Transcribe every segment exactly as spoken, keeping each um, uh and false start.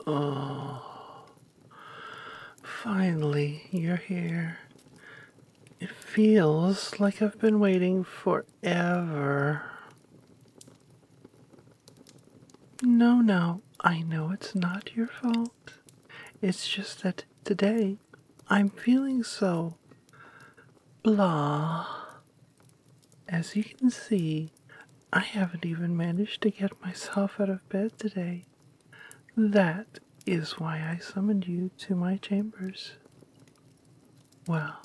Oh, finally, you're here. It feels like I've been waiting forever. No, no, I know it's not your fault. It's just that today I'm feeling so blah. As you can see, I haven't even managed to get myself out of bed today. That is why I summoned you to my chambers. Well,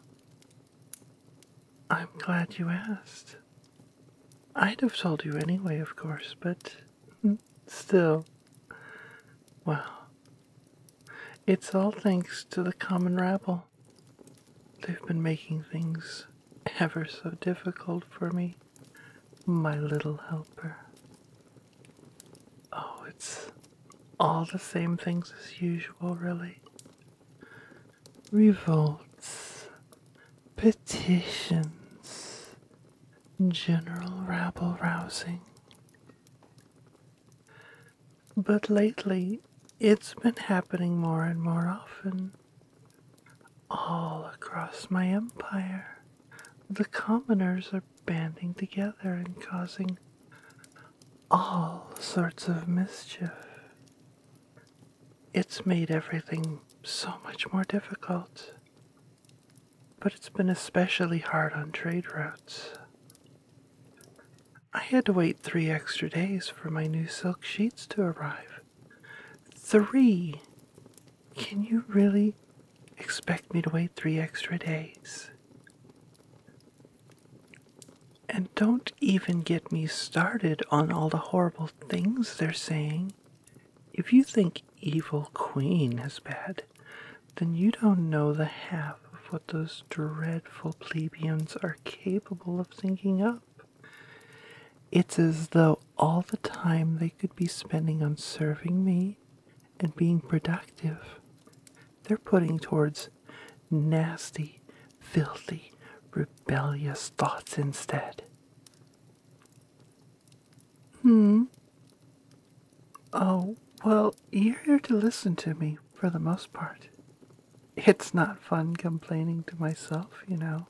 I'm glad you asked. I'd have told you anyway, of course, but still, well, it's all thanks to the common rabble. They've been making things ever so difficult for me, my little helper. Oh, it's all the same things as usual, really. Revolts, petitions, general rabble rousing. But lately, it's been happening more and more often. All across my empire, the commoners are banding together and causing all sorts of mischief. It's made everything so much more difficult. But it's been especially hard on trade routes. I had to wait three extra days for my new silk sheets to arrive. Three! Can you really expect me to wait three extra days? And don't even get me started on all the horrible things they're saying. If you think Evil Queen is bad, then you don't know the half of what those dreadful plebeians are capable of thinking up. It's as though all the time they could be spending on serving me and being productive, they're putting towards nasty, filthy, rebellious thoughts instead. Hmm? Oh, well, you're here to listen to me for the most part. It's not fun complaining to myself, you know.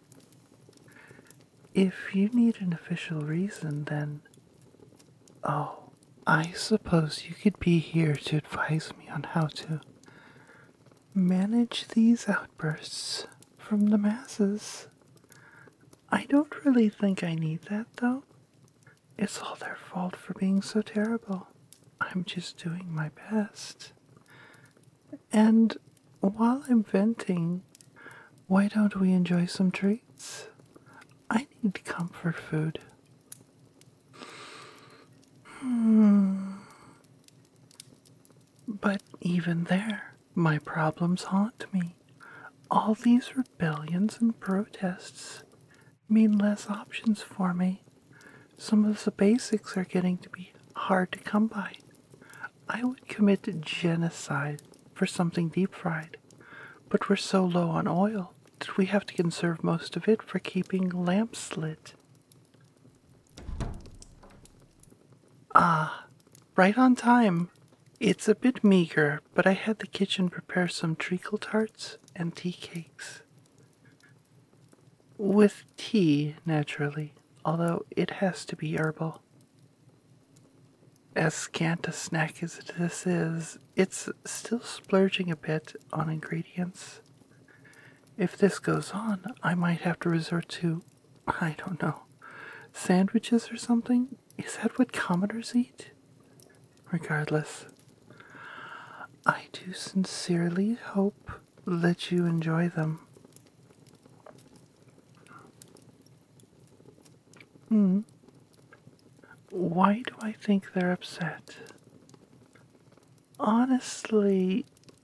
If you need an official reason, then... Oh, I suppose you could be here to advise me on how to manage these outbursts from the masses. I don't really think I need that, though. It's all their fault for being so terrible. I'm just doing my best. And while I'm venting, why don't we enjoy some treats? I need comfort food. Hmm. But even there, my problems haunt me. All these rebellions and protests mean less options for me. Some of the basics are getting to be hard to come by. I would commit genocide for something deep fried, but we're so low on oil that we have to conserve most of it for keeping lamps lit. Ah, right on time. It's a bit meager, but I had the kitchen prepare some treacle tarts and tea cakes. With tea, naturally, although it has to be herbal. As scant a snack as this is, it's still splurging a bit on ingredients. If this goes on, I might have to resort to, I don't know, sandwiches or something? Is that what commoners eat? Regardless, I do sincerely hope that you enjoy them. Hmm. Why do I think they're upset? Honestly,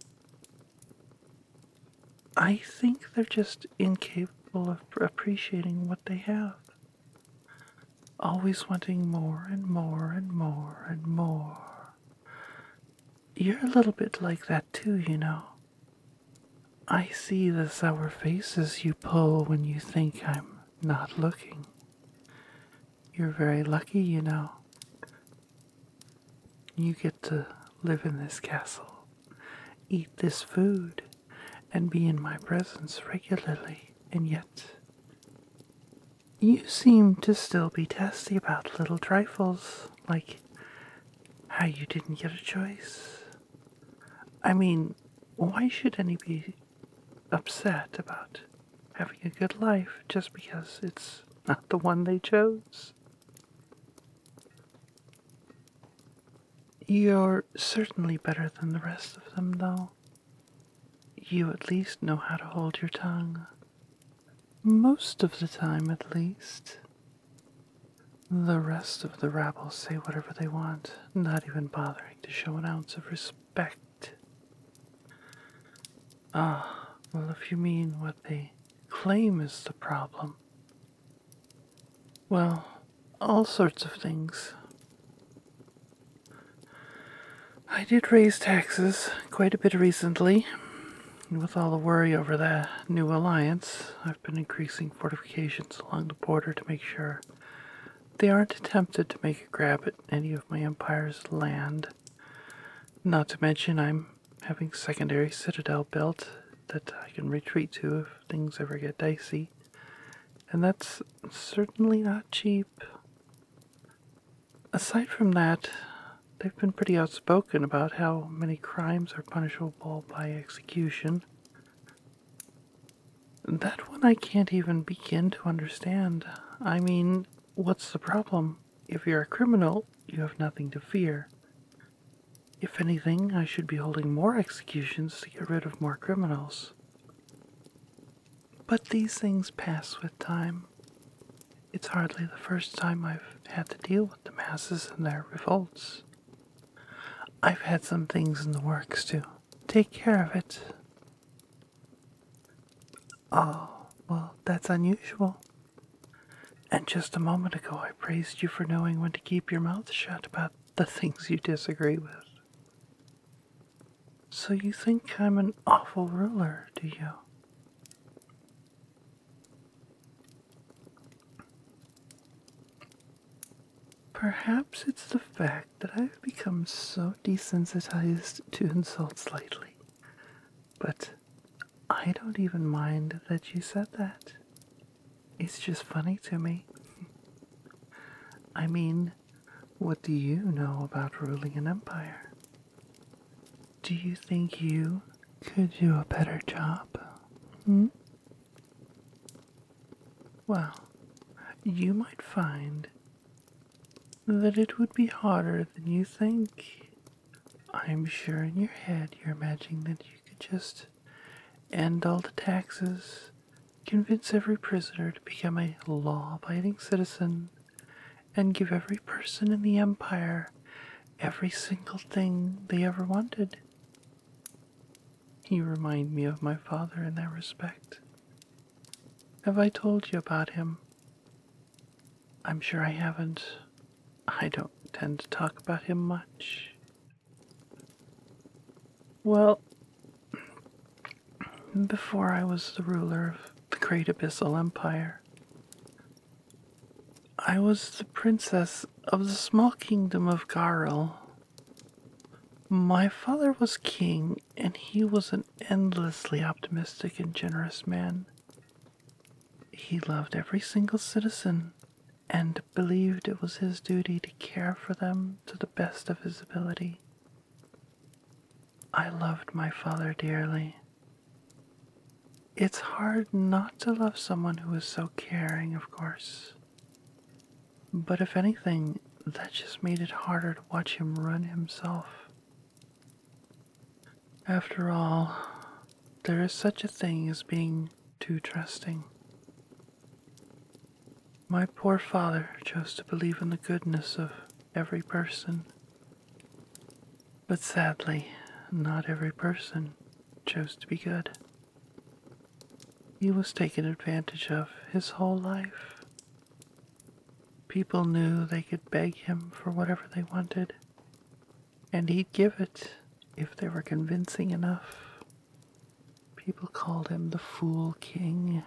I think they're just incapable of appreciating what they have. Always wanting more and more and more and more. You're a little bit like that too, you know. I see the sour faces you pull when you think I'm not looking. You're very lucky, you know. You get to live in this castle eat this food and be in my presence regularly, and yet you seem to still be testy about little trifles, like how you didn't get a choice. I mean, why should any be upset about having a good life just because it's not the one they chose? You're certainly better than the rest of them, though. You at least know how to hold your tongue. Most of the time, at least. The rest of the rabble say whatever they want, not even bothering to show an ounce of respect. Ah, well, if you mean what they claim is the problem, well, all sorts of things. I did raise taxes quite a bit recently. And with all the worry over the new alliance, I've been increasing fortifications along the border to make sure they aren't tempted to make a grab at any of my empire's land. Not to mention I'm having secondary citadel built that I can retreat to if things ever get dicey. And that's certainly not cheap. Aside from that, they've been pretty outspoken about how many crimes are punishable by execution. That one I can't even begin to understand. I mean, what's the problem? If you're a criminal, you have nothing to fear. If anything, I should be holding more executions to get rid of more criminals. But these things pass with time. It's hardly the first time I've had to deal with the masses and their revolts. I've had some things in the works to take care of it. Oh, well, that's unusual. And just a moment ago I praised you for knowing when to keep your mouth shut about the things you disagree with. So you think I'm an awful ruler, do you? Perhaps it's the fact that I've become so desensitized to insults lately. But I don't even mind that you said that. It's just funny to me. I mean, what do you know about ruling an empire? Do you think you could do a better job? Hmm? Well, you might find that it would be harder than you think. I'm sure in your head you're imagining that you could just end all the taxes, convince every prisoner to become a law-abiding citizen, and give every person in the empire every single thing they ever wanted. You remind me of my father in that respect. Have I told you about him? I'm sure I haven't. I don't tend to talk about him much. Well, before I was the ruler of the Great Abyssal Empire, I was the princess of the small kingdom of Garl. My father was king, and he was an endlessly optimistic and generous man. He loved every single citizen, and believed it was his duty to care for them to the best of his ability. I loved my father dearly. It's hard not to love someone who is so caring, of course. But if anything, that just made it harder to watch him run himself. After all, there is such a thing as being too trusting. My poor father chose to believe in the goodness of every person. But sadly, not every person chose to be good. He was taken advantage of his whole life. People knew they could beg him for whatever they wanted, and he'd give it if they were convincing enough. People called him the Fool King.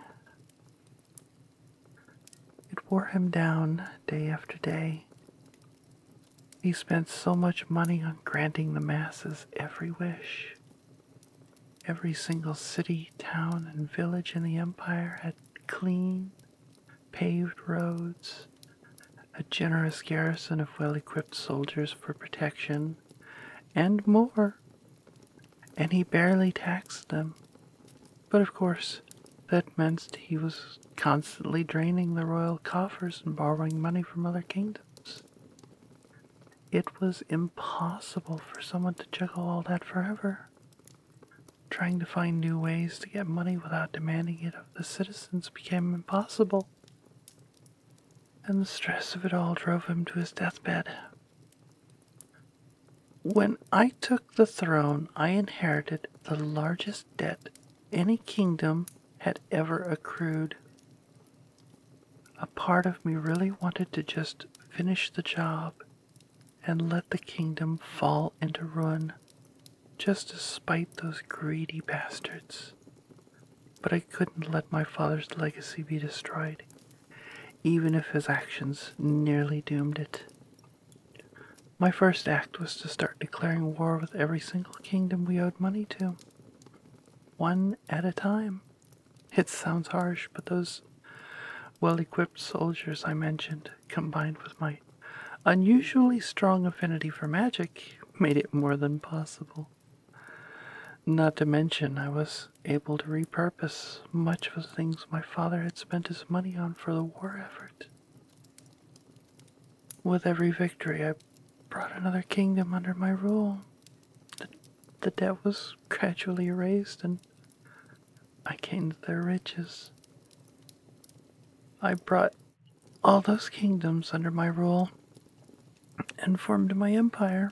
It wore him down day after day. He spent so much money on granting the masses every wish. every single city, town, and village in the Empire had clean, paved roads, a generous garrison of well-equipped soldiers for protection, and more, and he barely taxed them. But of course, that meant he was constantly draining the royal coffers and borrowing money from other kingdoms. It was impossible for someone to juggle all that forever. Trying to find new ways to get money without demanding it of the citizens became impossible, and the stress of it all drove him to his deathbed. When I took the throne, I inherited the largest debt any kingdom had ever accrued. A part of me really wanted to just finish the job and let the kingdom fall into ruin, just to spite those greedy bastards. But I couldn't let my father's legacy be destroyed, even if his actions nearly doomed it. My first act was to start declaring war with every single kingdom we owed money to, one at a time. It sounds harsh, but those well-equipped soldiers I mentioned, combined with my unusually strong affinity for magic, made it more than possible. Not to mention, I was able to repurpose much of the things my father had spent his money on for the war effort. With every victory, I brought another kingdom under my rule. The, the debt was gradually erased, and I gained their riches. I brought all those kingdoms under my rule and formed my empire.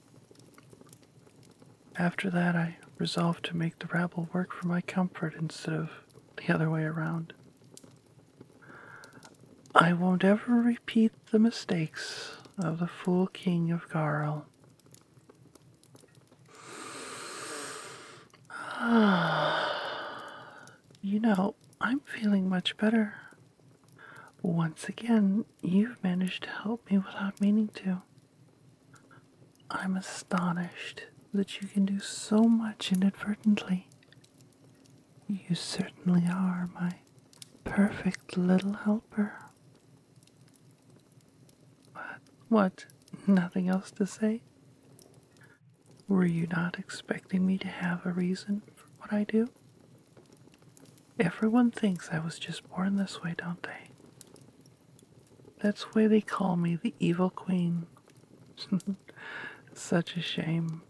After that, I resolved to make the rabble work for my comfort instead of the other way around. I won't ever repeat the mistakes of the fool king of Garl. You know, I'm feeling much better. Once again, you've managed to help me without meaning to. I'm astonished that you can do so much inadvertently. You certainly are my perfect little helper. What? What? Nothing else to say? Were you not expecting me to have a reason for what I do? Everyone thinks I was just born this way, don't they? That's why they call me the Evil Queen. Such a shame.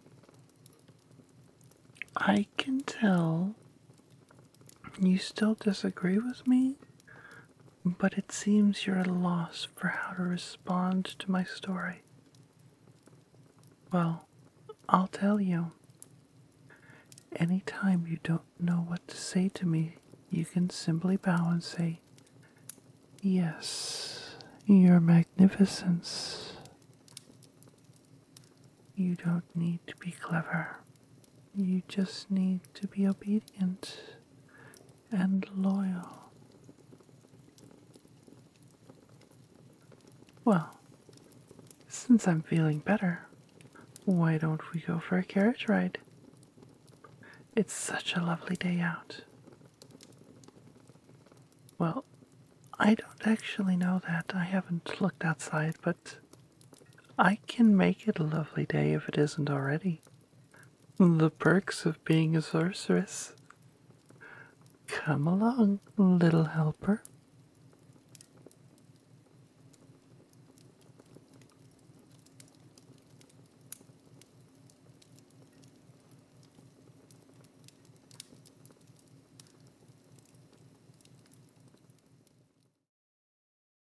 I can tell you still disagree with me, but it seems you're at a loss for how to respond to my story. Well, I'll tell you. Anytime you don't know what to say to me, you can simply bow and say, "Yes, Your Magnificence." You don't need to be clever. You just need to be obedient and loyal. Well, since I'm feeling better, why don't we go for a carriage ride? It's such a lovely day out. Well, I don't actually know that. I haven't looked outside, but I can make it a lovely day if it isn't already. The perks of being a sorceress. Come along, little helper.